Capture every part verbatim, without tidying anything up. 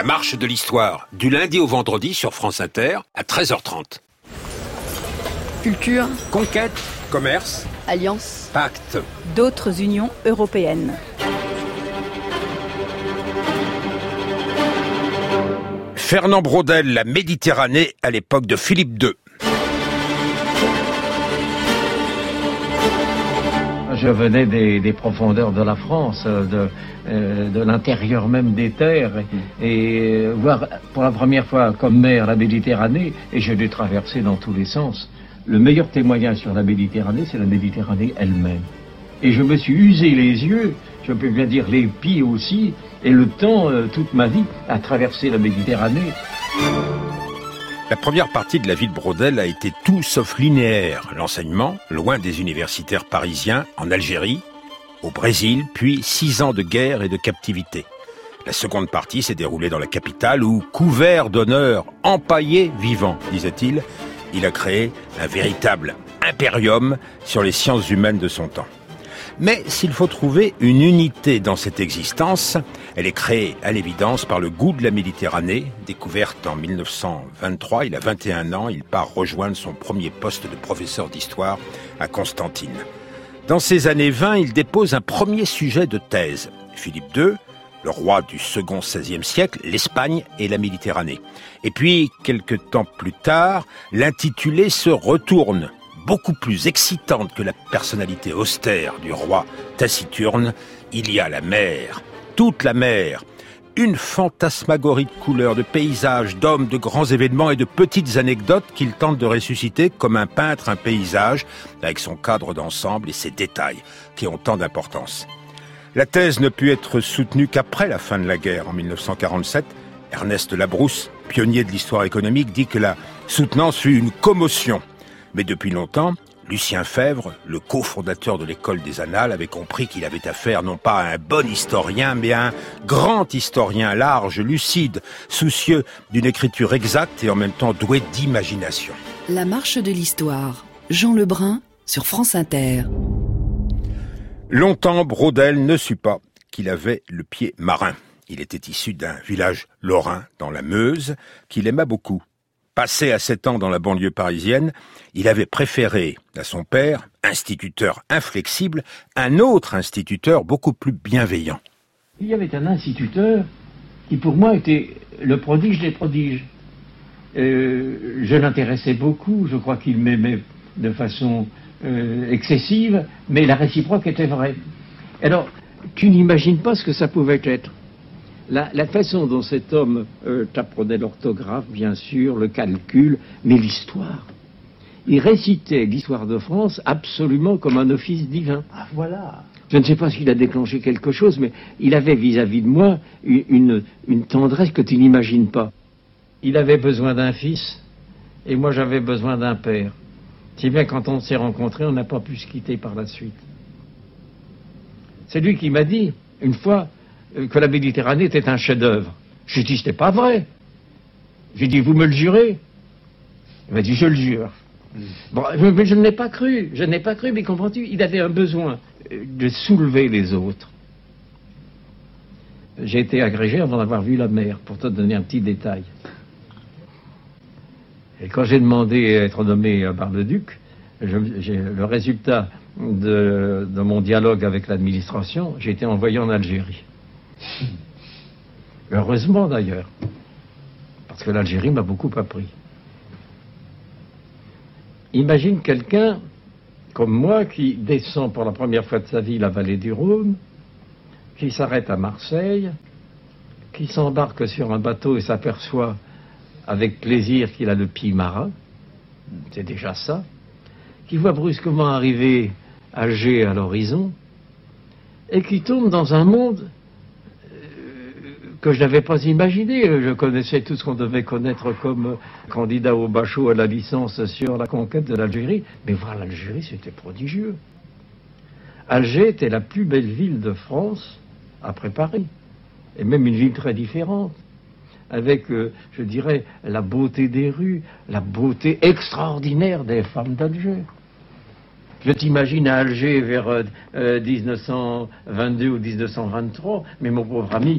marche de l'histoire, du lundi au vendredi sur France Inter à treize heures trente. Culture, conquête, commerce, alliance, pacte, d'autres unions européennes. Fernand Braudel, la Méditerranée à l'époque de Philippe deux. Je venais des, des profondeurs de la France, de, euh, de l'intérieur même des terres, et, et voir pour la première fois comme mer la Méditerranée, et je l'ai traversée dans tous les sens. Le meilleur témoignage sur la Méditerranée, c'est la Méditerranée elle-même. Et je me suis usé les yeux, je peux bien dire les pieds aussi, et le temps, euh, toute ma vie, à traverser la Méditerranée. La première partie de la vie de Braudel a été tout sauf linéaire. L'enseignement, loin des universitaires parisiens, en Algérie, au Brésil, puis six ans de guerre et de captivité. La seconde partie s'est déroulée dans la capitale où, couvert d'honneur, empaillé vivant, disait-il, il a créé un véritable impérium sur les sciences humaines de son temps. Mais s'il faut trouver une unité dans cette existence, elle est créée à l'évidence par le goût de la Méditerranée. Découverte en mille neuf cent vingt-trois, il a vingt et un ans, il part rejoindre son premier poste de professeur d'histoire à Constantine. Dans ces années vingt, il dépose un premier sujet de thèse. Philippe deux, le roi du second seizième siècle, l'Espagne et la Méditerranée. Et puis, quelque temps plus tard, l'intitulé se retourne. Beaucoup plus excitante que la personnalité austère du roi taciturne, il y a la mer, toute la mer, une fantasmagorie de couleurs, de paysages, d'hommes, de grands événements et de petites anecdotes qu'il tente de ressusciter comme un peintre un paysage, avec son cadre d'ensemble et ses détails qui ont tant d'importance. La thèse ne put être soutenue qu'après la fin de la guerre, en mille neuf cent quarante-sept. Ernest Labrousse, pionnier de l'histoire économique, dit que la soutenance fut une commotion. Mais depuis longtemps, Lucien Febvre, le cofondateur de l'école des Annales, avait compris qu'il avait affaire non pas à un bon historien, mais à un grand historien large, lucide, soucieux d'une écriture exacte et en même temps doué d'imagination. La marche de l'histoire, Jean Lebrun sur France Inter. Longtemps, Braudel ne sut pas qu'il avait le pied marin. Il était issu d'un village lorrain dans la Meuse qu'il aima beaucoup. Passé à sept ans dans la banlieue parisienne, il avait préféré à son père, instituteur inflexible, un autre instituteur beaucoup plus bienveillant. Il y avait un instituteur qui pour moi était le prodige des prodiges. Euh, je l'intéressais beaucoup, je crois qu'il m'aimait de façon euh, excessive, mais la réciproque était vraie. Alors, tu n'imagines pas ce que ça pouvait être. La, la façon dont cet homme euh, apprenait l'orthographe, bien sûr, le calcul, mais l'histoire. Il récitait l'histoire de France absolument comme un office divin. Ah, voilà. Je ne sais pas s'il a déclenché quelque chose, mais il avait vis-à-vis de moi une, une, une tendresse que tu n'imagines pas. Il avait besoin d'un fils, et moi j'avais besoin d'un père. Si bien quand on s'est rencontrés, on n'a pas pu se quitter par la suite. C'est lui qui m'a dit, une fois, que la Méditerranée était un chef-d'œuvre. J'ai dit, c'était pas vrai. J'ai dit, vous me le jurez? Il m'a dit, je le jure. Bon, mais je ne l'ai pas cru, je n'ai pas cru, mais comprends-tu, il avait un besoin de soulever les autres. J'ai été agrégé avant d'avoir vu la mer, pour te donner un petit détail. Et quand j'ai demandé à être nommé Bar-le-Duc, j'ai le résultat de, de mon dialogue avec l'administration, j'ai été envoyé en Algérie. Heureusement d'ailleurs, parce que l'Algérie m'a beaucoup appris. Imagine quelqu'un comme moi qui descend pour la première fois de sa vie la vallée du Rhône, qui s'arrête à Marseille, qui s'embarque sur un bateau et s'aperçoit avec plaisir qu'il a le pied marin, c'est déjà ça, qui voit brusquement arriver Alger à l'horizon, et qui tombe dans un monde que je n'avais pas imaginé. Je connaissais tout ce qu'on devait connaître comme candidat au bachot à la licence sur la conquête de l'Algérie. Mais voir l'Algérie, c'était prodigieux. Alger était la plus belle ville de France après Paris. Et même une ville très différente. Avec, euh, je dirais, la beauté des rues, la beauté extraordinaire des femmes d'Alger. Je t'imagine à Alger vers euh, dix-neuf cent vingt-deux ou dix-neuf cent vingt-trois, mais mon pauvre ami,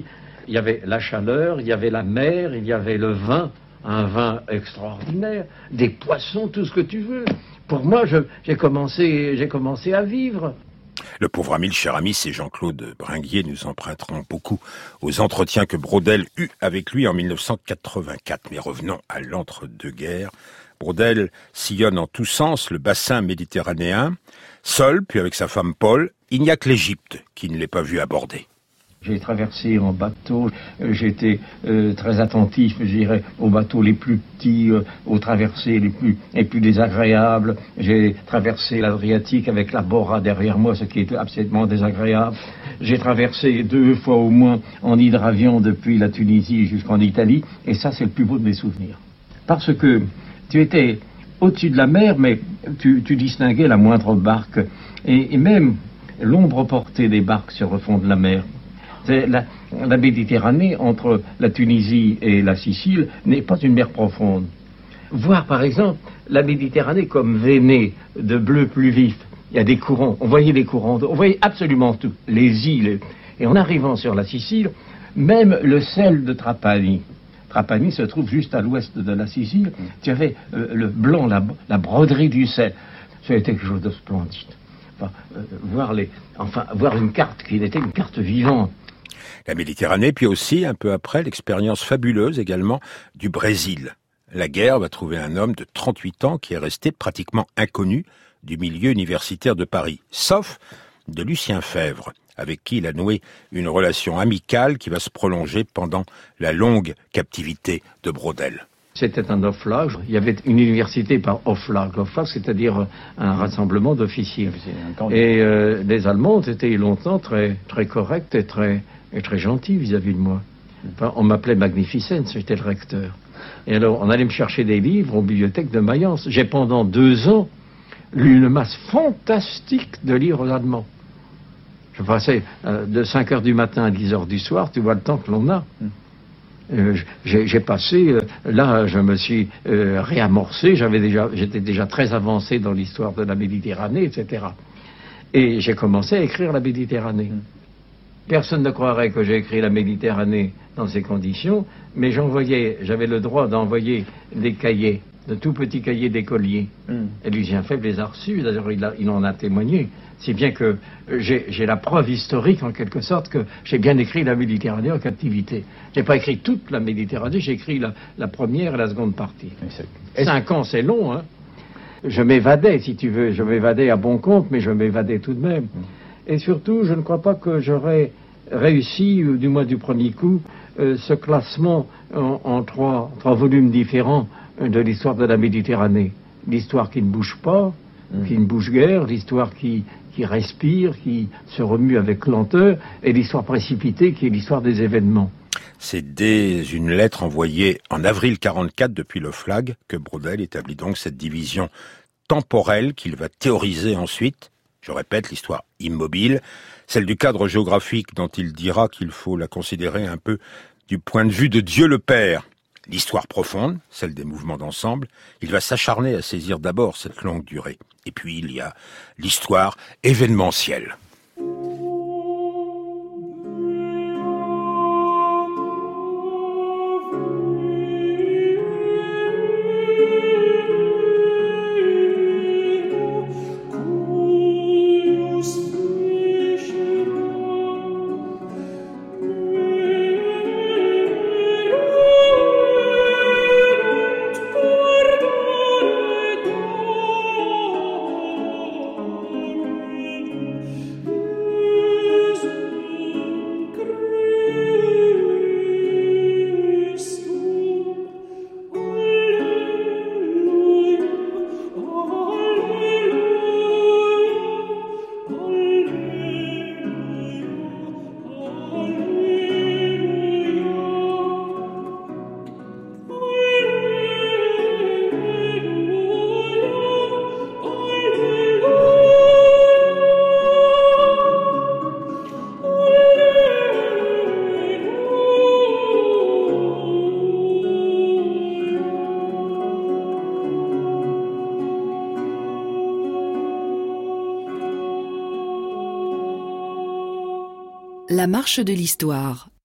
Il y avait la chaleur, il y avait la mer, il y avait le vin, un vin extraordinaire, des poissons, tout ce que tu veux. Pour moi, je, j'ai commencé, j'ai commencé à vivre. Le pauvre ami, le cher ami, c'est Jean-Claude Bringuier. Nous emprunterons beaucoup aux entretiens que Braudel eut avec lui en mille neuf cent quatre-vingt-quatre. Mais revenons à l'entre-deux-guerres. Braudel sillonne en tous sens le bassin méditerranéen. Seul, puis avec sa femme Paul, il n'y a que l'Égypte qui ne l'ait pas vu aborder. J'ai traversé en bateau, j'étais euh, très attentif, je dirais, aux bateaux les plus petits, euh, aux traversées les plus, les plus désagréables. J'ai traversé l'Adriatique avec la Bora derrière moi, ce qui était absolument désagréable. J'ai traversé deux fois au moins en hydravion depuis la Tunisie jusqu'en Italie, et ça c'est le plus beau de mes souvenirs. Parce que tu étais au-dessus de la mer, mais tu, tu distinguais la moindre barque, et, et même l'ombre portée des barques sur le fond de la mer. La, la Méditerranée, entre la Tunisie et la Sicile, n'est pas une mer profonde. Voir, par exemple, la Méditerranée comme veinée de bleu plus vif. Il y a des courants, on voyait les courants d'eau, on voyait absolument tout, les îles. Et en arrivant sur la Sicile, même le sel de Trapani. Trapani se trouve juste à l'ouest de la Sicile. Tu avais euh, le blanc, la, la broderie du sel. C'était quelque chose de splendide. Enfin, euh, voir les, enfin, voir une carte qui était une carte vivante. La Méditerranée, puis aussi, un peu après, l'expérience fabuleuse également du Brésil. La guerre va trouver un homme de trente-huit ans qui est resté pratiquement inconnu du milieu universitaire de Paris, sauf de Lucien Febvre, avec qui il a noué une relation amicale qui va se prolonger pendant la longue captivité de Braudel. C'était un off-lag. Il y avait une université par off-lag. Off-lag, c'est-à-dire un rassemblement d'officiers. Et euh, les Allemands étaient longtemps très, très corrects et très, et très gentils vis-à-vis de moi. Enfin, on m'appelait Magnificence, j'étais le recteur. Et alors, on allait me chercher des livres aux bibliothèques de Mayence. J'ai pendant deux ans lu une masse fantastique de livres allemands. Je passais euh, de cinq heures du matin à dix heures du soir, tu vois le temps que l'on a. Euh, j'ai, j'ai passé, euh, là je me suis euh, réamorcé, j'avais déjà, j'étais déjà très avancé dans l'histoire de la Méditerranée, et cetera. Et j'ai commencé à écrire la Méditerranée. Personne ne croirait que j'ai écrit la Méditerranée dans ces conditions, mais j'envoyais, j'avais le droit d'envoyer des cahiers, de tout petits cahiers d'écoliers. Mm. Et Lucien Febvre les a reçus, d'ailleurs il, a, il en a témoigné. Si bien que j'ai, j'ai la preuve historique, en quelque sorte, que j'ai bien écrit la Méditerranée en captivité. J'ai pas écrit toute la Méditerranée, j'ai écrit la, la première et la seconde partie. Cinq ans, c'est long, hein. Je m'évadais, si tu veux, je m'évadais à bon compte, mais je m'évadais tout de même. Mm. Et surtout, je ne crois pas que j'aurais réussi, ou du moins du premier coup, euh, ce classement en, en trois, trois volumes différents de l'histoire de la Méditerranée. L'histoire qui ne bouge pas, mmh. qui ne bouge guère, l'histoire qui, qui respire, qui se remue avec lenteur, et l'histoire précipitée qui est l'histoire des événements. C'est dès une lettre envoyée en avril quarante-quatre depuis le Flag que Braudel établit donc cette division temporelle qu'il va théoriser ensuite. Je répète, l'histoire immobile, celle du cadre géographique dont il dira qu'il faut la considérer un peu du point de vue de Dieu le Père. L'histoire profonde, celle des mouvements d'ensemble, il va s'acharner à saisir d'abord cette longue durée. Et puis il y a l'histoire événementielle. La marche de l'histoire,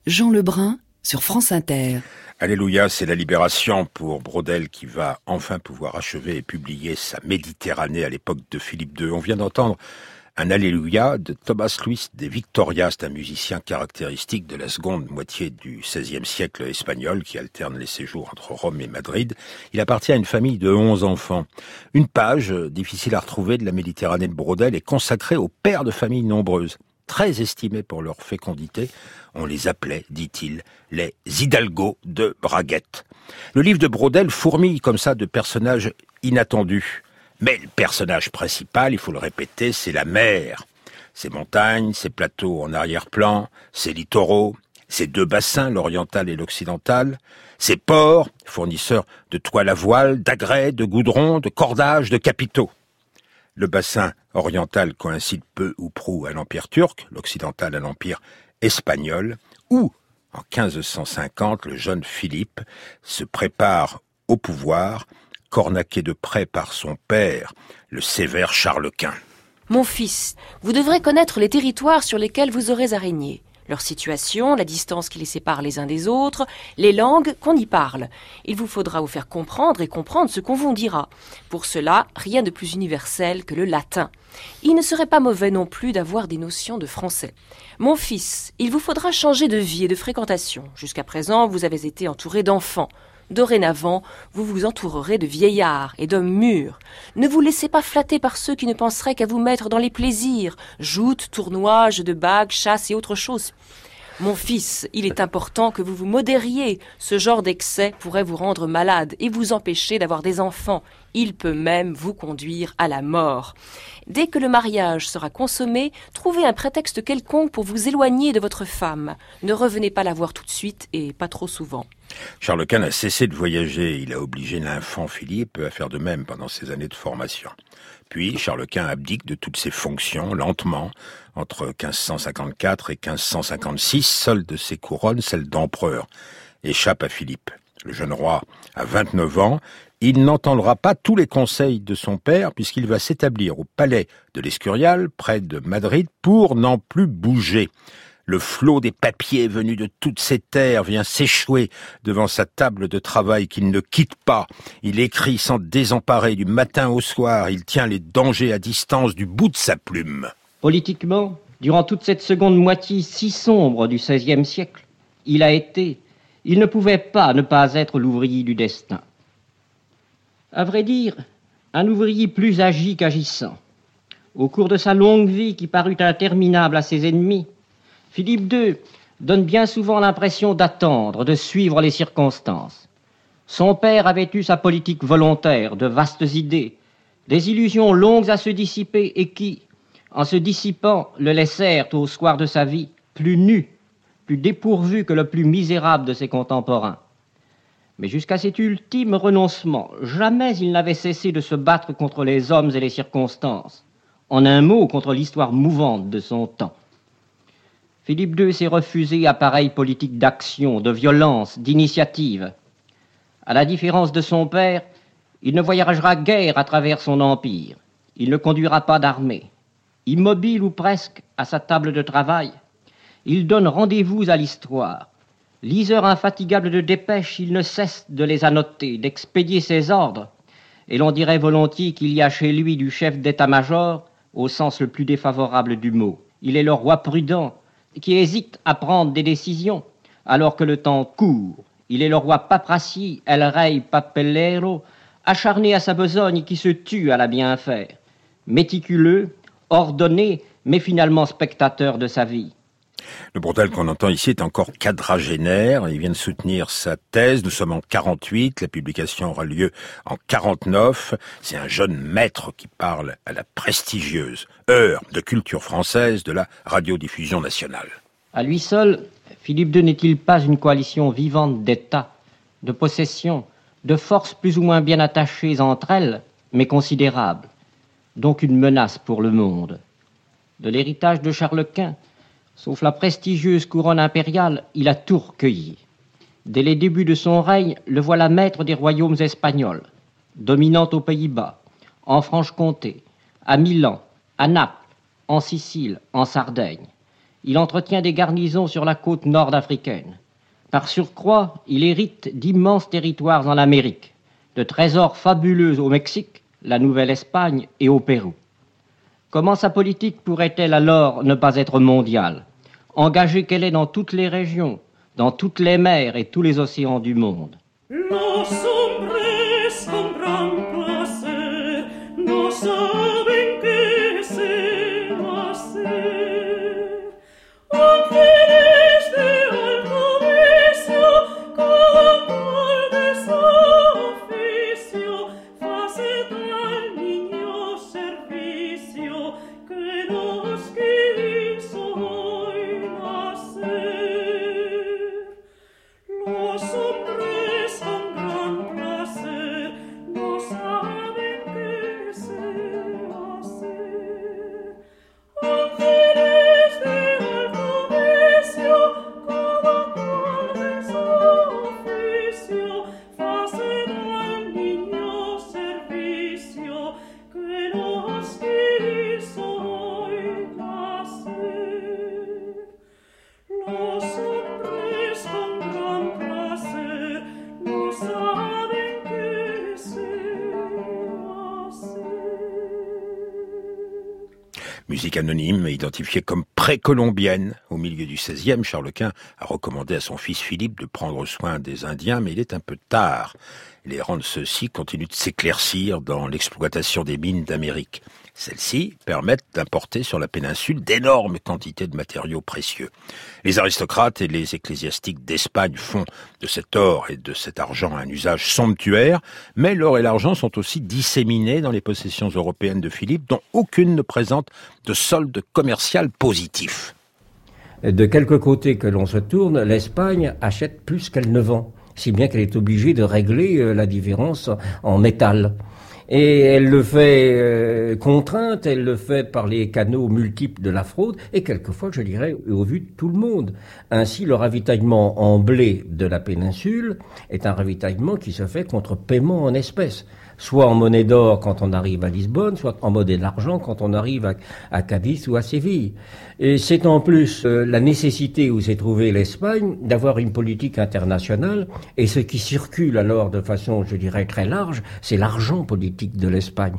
Jean Lebrun sur France Inter. Alléluia, c'est la libération pour Braudel qui va enfin pouvoir achever et publier sa Méditerranée à l'époque de Philippe deux. On vient d'entendre un Alléluia de Thomas Luis de Victoria, c'est un musicien caractéristique de la seconde moitié du seizième siècle espagnol qui alterne les séjours entre Rome et Madrid. Il appartient à une famille de onze enfants. Une page, difficile à retrouver, de la Méditerranée de Braudel est consacrée aux pères de familles nombreuses. Très estimés pour leur fécondité, on les appelait, dit-il, les Hidalgos de Braguette. Le livre de Braudel fourmille comme ça de personnages inattendus. Mais le personnage principal, il faut le répéter, c'est la mer. Ses montagnes, ses plateaux en arrière-plan, ses littoraux, ses deux bassins, l'oriental et l'occidental, ses ports, fournisseurs de toiles à voile, d'agrès, de goudron, de cordages, de capitaux. Le bassin oriental coïncide peu ou prou à l'Empire turc, l'occidental à l'Empire espagnol, où, en quinze cent cinquante, le jeune Philippe se prépare au pouvoir, cornaqué de près par son père, le sévère Charles Quint. Mon fils, vous devrez connaître les territoires sur lesquels vous aurez à régner. Leur situation, la distance qui les sépare les uns des autres, les langues qu'on y parle. Il vous faudra vous faire comprendre et comprendre ce qu'on vous dira. Pour cela, rien de plus universel que le latin. Il ne serait pas mauvais non plus d'avoir des notions de français. Mon fils, il vous faudra changer de vie et de fréquentation. Jusqu'à présent, vous avez été entouré d'enfants. Dorénavant, vous vous entourerez de vieillards et d'hommes mûrs. Ne vous laissez pas flatter par ceux qui ne penseraient qu'à vous mettre dans les plaisirs, joutes, tournois, jeux de bagues, chasse et autres choses. Mon fils, il est important que vous vous modériez. Ce genre d'excès pourrait vous rendre malade et vous empêcher d'avoir des enfants. Il peut même vous conduire à la mort. Dès que le mariage sera consommé, trouvez un prétexte quelconque pour vous éloigner de votre femme. Ne revenez pas la voir tout de suite et pas trop souvent. Charles Quint a cessé de voyager. Il a obligé l'infant Philippe à faire de même pendant ses années de formation. Puis, Charles Quint abdique de toutes ses fonctions, lentement, entre quinze cent cinquante-quatre et quinze cent cinquante-six. Seule de ses couronnes, celle d'empereur, échappe à Philippe. Le jeune roi a vingt-neuf ans. Il n'entendra pas tous les conseils de son père puisqu'il va s'établir au palais de l'Escurial, près de Madrid, pour n'en plus bouger. Le flot des papiers venus de toutes ces terres vient s'échouer devant sa table de travail qu'il ne quitte pas. Il écrit sans désemparer du matin au soir. Il tient les dangers à distance du bout de sa plume. Politiquement, durant toute cette seconde moitié si sombre du seizième siècle, il a été, il ne pouvait pas ne pas être l'ouvrier du destin. À vrai dire, un ouvrier plus agi qu'agissant. Au cours de sa longue vie qui parut interminable à ses ennemis, Philippe deux donne bien souvent l'impression d'attendre, de suivre les circonstances. Son père avait eu sa politique volontaire, de vastes idées, des illusions longues à se dissiper et qui, en se dissipant, le laissèrent au soir de sa vie plus nu, plus dépourvu que le plus misérable de ses contemporains. Mais jusqu'à cet ultime renoncement, jamais il n'avait cessé de se battre contre les hommes et les circonstances, en un mot contre l'histoire mouvante de son temps. Philippe deux s'est refusé à pareille politique d'action, de violence, d'initiative. À la différence de son père, il ne voyagera guère à travers son empire. Il ne conduira pas d'armée. Immobile ou presque à sa table de travail, il donne rendez-vous à l'histoire. Liseur infatigable de dépêches, il ne cesse de les annoter, d'expédier ses ordres. Et l'on dirait volontiers qu'il y a chez lui du chef d'état-major au sens le plus défavorable du mot. Il est le roi prudent, qui hésite à prendre des décisions alors que le temps court. Il est le roi papracier, el rey papelero, acharné à sa besogne qui se tue à la bien faire. Méticuleux, ordonné, mais finalement spectateur de sa vie. Le Braudel qu'on entend ici est encore quadragénaire. Il vient de soutenir sa thèse. Nous sommes en quarante-huit. La publication aura lieu en quarante-neuf. C'est un jeune maître qui parle à la prestigieuse heure de culture française de la radiodiffusion nationale. À lui seul, Philippe deux n'est-il pas une coalition vivante d'États, de possessions, de forces plus ou moins bien attachées entre elles, mais considérables, donc une menace pour le monde. De l'héritage de Charles Quint, sauf la prestigieuse couronne impériale, il a tout recueilli. Dès les débuts de son règne, le voilà maître des royaumes espagnols, dominant aux Pays-Bas, en Franche-Comté, à Milan, à Naples, en Sicile, en Sardaigne. Il entretient des garnisons sur la côte nord-africaine. Par surcroît, il hérite d'immenses territoires en Amérique, de trésors fabuleux au Mexique, la Nouvelle-Espagne et au Pérou. Comment sa politique pourrait-elle alors ne pas être mondiale, engagée qu'elle est dans toutes les régions, dans toutes les mers et tous les océans du monde? Los hombres con gran placer no saben qué se hacer. Ángeles de alto vicio, cada cual de su oficio, faced al niño servicio que nos quiso hoy nacer. Los hombres con gran placer no saben qué se hacer. Ángeles de alto vicio, cada cual de su oficio, faced al niño servicio que nos quiso hoy nacer. Los hombres con gran placer no saben qué se hacer. Musique anonyme et identifiée comme précolombienne. Au milieu du seizième, Charles Quint a recommandé à son fils Philippe de prendre soin des Indiens, mais il est un peu tard. Les rangs de ceux-ci continuent de s'éclaircir dans l'exploitation des mines d'Amérique. Celles-ci permettent d'importer sur la péninsule d'énormes quantités de matériaux précieux. Les aristocrates et les ecclésiastiques d'Espagne font de cet or et de cet argent un usage somptuaire, mais l'or et l'argent sont aussi disséminés dans les possessions européennes de Philippe, dont aucune ne présente de solde commercial positif. De quelque côté que l'on se tourne, l'Espagne achète plus qu'elle ne vend, si bien qu'elle est obligée de régler la différence en métal. Et elle le fait euh, contrainte, elle le fait par les canaux multiples de la fraude, et quelquefois, je dirais, au vu de tout le monde. Ainsi, le ravitaillement en blé de la péninsule est un ravitaillement qui se fait contre paiement en espèces, soit en monnaie d'or quand on arrive à Lisbonne, soit en monnaie d'argent quand on arrive à, à Cadiz ou à Séville. Et c'est en plus euh, la nécessité où s'est trouvée l'Espagne d'avoir une politique internationale, et ce qui circule alors de façon, je dirais, très large, c'est l'argent politique de l'Espagne.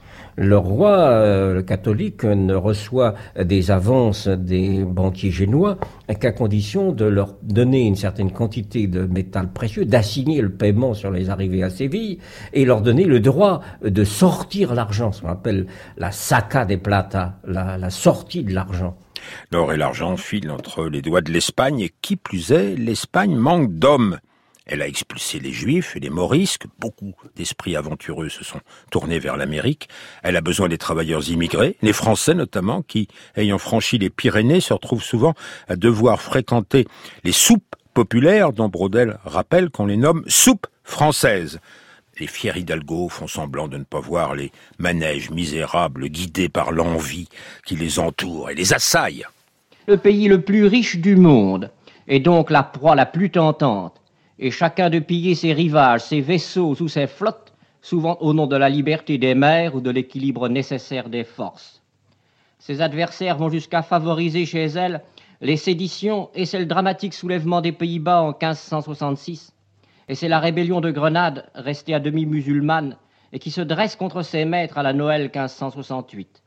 Le roi, euh, le catholique, ne reçoit des avances des banquiers génois qu'à condition de leur donner une certaine quantité de métal précieux, d'assigner le paiement sur les arrivées à Séville et leur donner le droit de sortir l'argent, ce qu'on appelle la saca de plata, la, la sortie de l'argent. L'or et l'argent filent entre les doigts de l'Espagne et qui plus est, l'Espagne manque d'hommes. Elle a expulsé les Juifs et les Morisques. Beaucoup d'esprits aventureux se sont tournés vers l'Amérique. Elle a besoin des travailleurs immigrés, les Français notamment, qui, ayant franchi les Pyrénées, se retrouvent souvent à devoir fréquenter les soupes populaires dont Braudel rappelle qu'on les nomme soupes françaises. Les fiers hidalgos font semblant de ne pas voir les manèges misérables guidés par l'envie qui les entoure et les assaille. Le pays le plus riche du monde est donc la proie la plus tentante, et chacun de piller ses rivages, ses vaisseaux ou ses flottes, souvent au nom de la liberté des mers ou de l'équilibre nécessaire des forces. Ses adversaires vont jusqu'à favoriser chez elle les séditions, et c'est le dramatique soulèvement des Pays-Bas en quinze cent soixante-six, et c'est la rébellion de Grenade, restée à demi musulmane, et qui se dresse contre ses maîtres à la Noël quinze cent soixante-huit.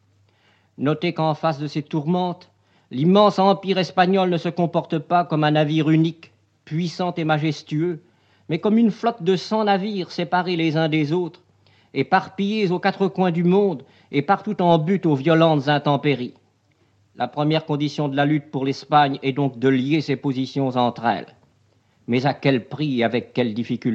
Notez qu'en face de ces tourmentes, l'immense empire espagnol ne se comporte pas comme un navire unique, puissant et majestueux, mais comme une flotte de cent navires séparés les uns des autres, éparpillés aux quatre coins du monde et partout en butte aux violentes intempéries. La première condition de la lutte pour l'Espagne est donc de lier ses positions entre elles. Mais à quel prix et avec quelle difficulté ?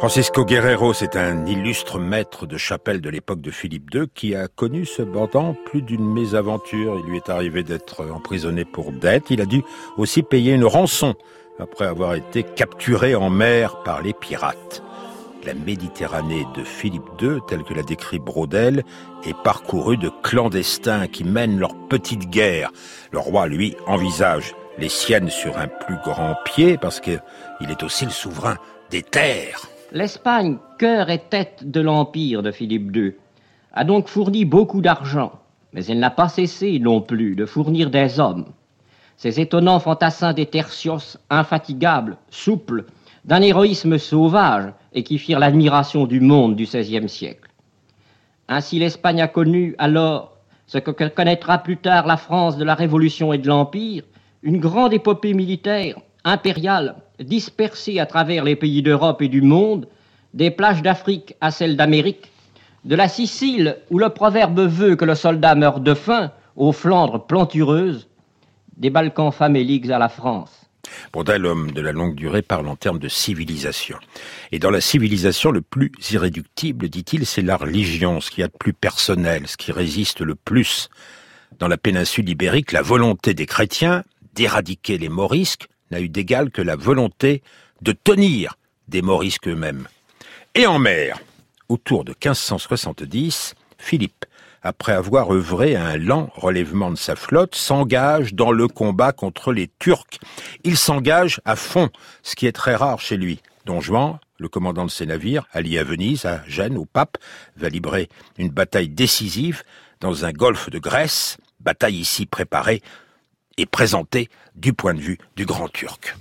Francisco Guerrero, c'est un illustre maître de chapelle de l'époque de Philippe deux qui a connu cependant plus d'une mésaventure. Il lui est arrivé d'être emprisonné pour dette. Il a dû aussi payer une rançon après avoir été capturé en mer par les pirates. La Méditerranée de Philippe deux, telle que l'a décrit Braudel, est parcourue de clandestins qui mènent leur petite guerre. Le roi, lui, envisage les siennes sur un plus grand pied parce qu'il est aussi le souverain des terres. L'Espagne, cœur et tête de l'empire de Philippe deux, a donc fourni beaucoup d'argent, mais elle n'a pas cessé non plus de fournir des hommes. Ces étonnants fantassins des tertios, infatigables, souples, d'un héroïsme sauvage et qui firent l'admiration du monde du seizième siècle. Ainsi l'Espagne a connu alors ce que connaîtra plus tard la France de la Révolution et de l'Empire, une grande épopée militaire, impériale, dispersée à travers les pays d'Europe et du monde, des plages d'Afrique à celles d'Amérique, de la Sicile où le proverbe veut que le soldat meurt de faim, aux Flandres plantureuses, des Balkans faméliques à la France. Braudel, l'homme de la longue durée, parle en termes de civilisation. Et dans la civilisation, le plus irréductible, dit-il, c'est la religion, ce qu'il y a de plus personnel, ce qui résiste le plus. Dans la péninsule ibérique, la volonté des chrétiens d'éradiquer les morisques n'a eu d'égal que la volonté de tenir des morisques eux-mêmes. Et en mer, autour de quinze cent soixante-dix, Philippe, après avoir œuvré à un lent relèvement de sa flotte, s'engage dans le combat contre les Turcs. Il s'engage à fond, ce qui est très rare chez lui. Don Juan, le commandant de ses navires, allié à Venise, à Gênes, au pape, va livrer une bataille décisive dans un golfe de Grèce, bataille ici préparée et présentée du point de vue du Grand Turc.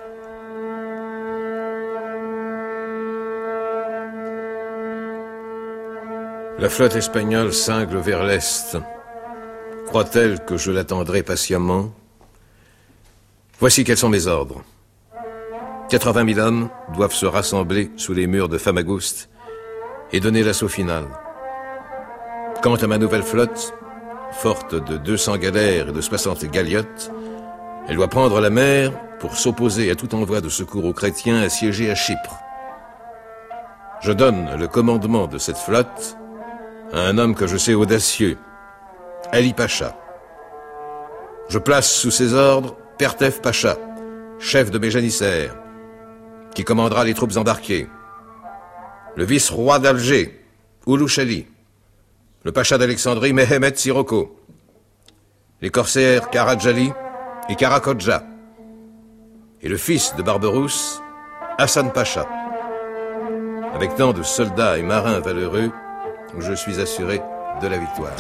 La flotte espagnole cingle vers l'est. Croit-elle que je l'attendrai patiemment? Voici quels sont mes ordres. quatre-vingt mille hommes doivent se rassembler sous les murs de Famagusta et donner l'assaut final. Quant à ma nouvelle flotte, forte de deux cents galères et de soixante galiotes, elle doit prendre la mer pour s'opposer à tout envoi de secours aux chrétiens assiégés à Chypre. Je donne le commandement de cette flotte à un homme que je sais audacieux, Ali Pacha. Je place sous ses ordres Pertef Pacha, chef de mes janissaires, qui commandera les troupes embarquées, le vice-roi d'Alger, Oulouchali, le pacha d'Alexandrie, Mehemet Sirocco, les corsaires Karadjali et Karakodja, et le fils de Barberousse, Hassan Pacha. Avec tant de soldats et marins valeureux, je suis assuré de la victoire.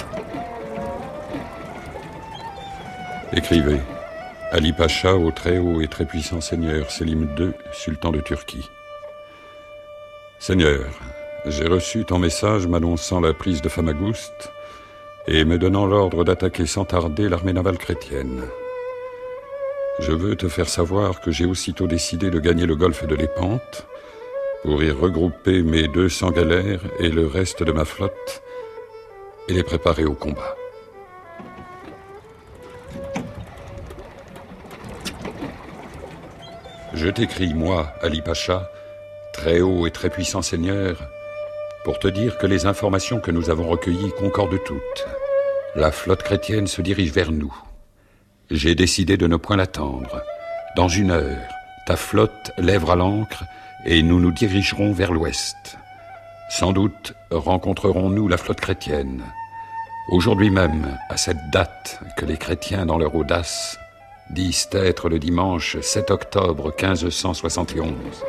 Écrivez. Ali Pacha au très haut et très puissant seigneur Selim deux, sultan de Turquie. Seigneur, j'ai reçu ton message m'annonçant la prise de Famagusta et me donnant l'ordre d'attaquer sans tarder l'armée navale chrétienne. Je veux te faire savoir que j'ai aussitôt décidé de gagner le golfe de Lépante pour y regrouper mes deux cents galères et le reste de ma flotte et les préparer au combat. Je t'écris, moi, Ali Pacha, très haut et très puissant seigneur, pour te dire que les informations que nous avons recueillies concordent toutes. La flotte chrétienne se dirige vers nous. J'ai décidé de ne point l'attendre. Dans une heure, ta flotte lèvera l'ancre et nous nous dirigerons vers l'ouest. Sans doute rencontrerons-nous la flotte chrétienne. Aujourd'hui même, à cette date que les chrétiens, dans leur audace, disent être le dimanche sept octobre quinze cent soixante et onze.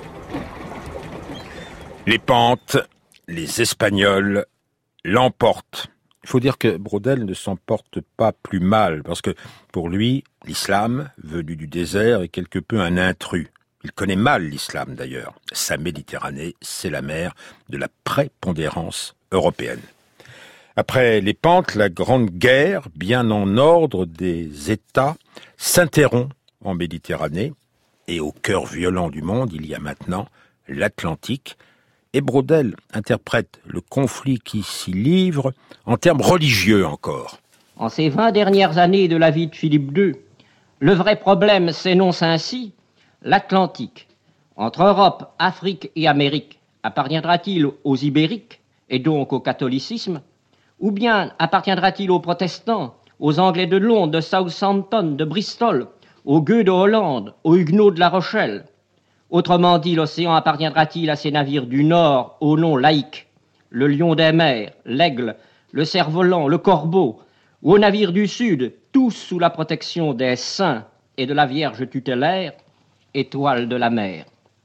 Les Pentes, les Espagnols l'emportent. Il faut dire que Braudel ne s'en porte pas plus mal, parce que pour lui, l'islam, venu du désert, est quelque peu un intrus. Il connaît mal l'islam d'ailleurs. Sa Méditerranée, c'est la mer de la prépondérance européenne. Après les Pentes, la Grande Guerre, bien en ordre des États, s'interrompt en Méditerranée. Et au cœur violent du monde, il y a maintenant l'Atlantique. Et Braudel interprète le conflit qui s'y livre en termes religieux encore. En ces vingt dernières années de la vie de Philippe deux, le vrai problème s'énonce ainsi: l'Atlantique, entre Europe, Afrique et Amérique appartiendra-t-il aux ibériques et donc au catholicisme, ou bien appartiendra-t-il aux protestants, aux Anglais de Londres, de Southampton, de Bristol, aux gueux de Hollande, aux huguenots de La Rochelle? Autrement dit, l'océan appartiendra-t-il à ces navires du Nord au nom laïque, le lion des mers, l'aigle, le cerf-volant, le corbeau, ou aux navires du Sud, tous sous la protection des saints et de la Vierge tutélaire, étoile de la mer?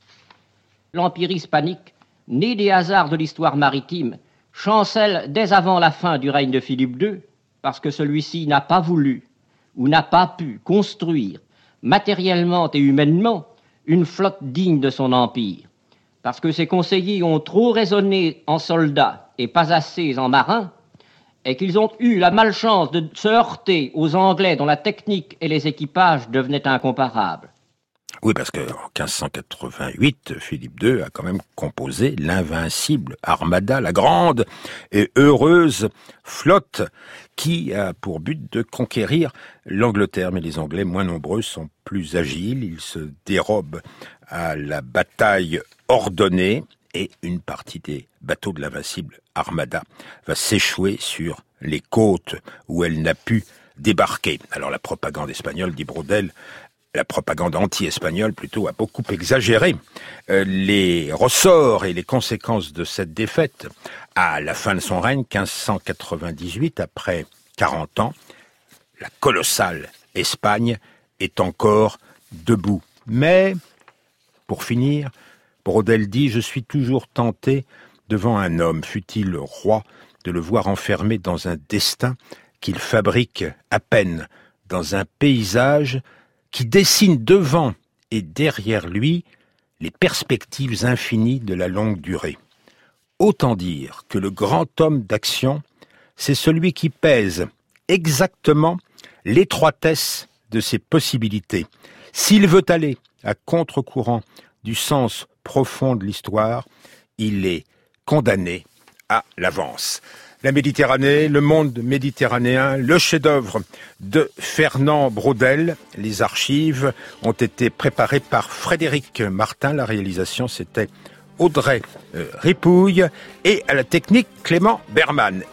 L'Empire hispanique, né des hasards de l'histoire maritime, chancelle dès avant la fin du règne de Philippe deux, parce que celui-ci n'a pas voulu ou n'a pas pu construire matériellement et humainement une flotte digne de son empire, parce que ses conseillers ont trop raisonné en soldats et pas assez en marins, et qu'ils ont eu la malchance de se heurter aux Anglais dont la technique et les équipages devenaient incomparables. Oui, parce qu'en quinze cent quatre-vingt-huit, Philippe deux a quand même composé l'invincible Armada, la grande et heureuse flotte qui a pour but de conquérir l'Angleterre. Mais les Anglais, moins nombreux, sont plus agiles, ils se dérobent à la bataille ordonnée et une partie des bateaux de l'invincible Armada va s'échouer sur les côtes où elle n'a pu débarquer. Alors la propagande espagnole, dit Braudel, la propagande anti-espagnole plutôt, a beaucoup exagéré euh, les ressorts et les conséquences de cette défaite. À la fin de son règne, quinze cent quatre-vingt-dix-huit, après quarante ans, la colossale Espagne est encore debout. Mais, pour finir, Braudel dit « Je suis toujours tenté devant un homme, fût-il roi, de le voir enfermé dans un destin qu'il fabrique à peine, dans un paysage qui dessine devant et derrière lui les perspectives infinies de la longue durée. Autant dire que le grand homme d'action, c'est celui qui pèse exactement l'étroitesse de ses possibilités. S'il veut aller à contre-courant du sens profond de l'histoire, il est condamné à l'avance. La Méditerranée, le monde méditerranéen, le chef-d'œuvre de Fernand Braudel. Les archives ont été préparées par Frédéric Martin. La réalisation, c'était Audrey euh, Ripouille. Et à la technique, Clément Berman.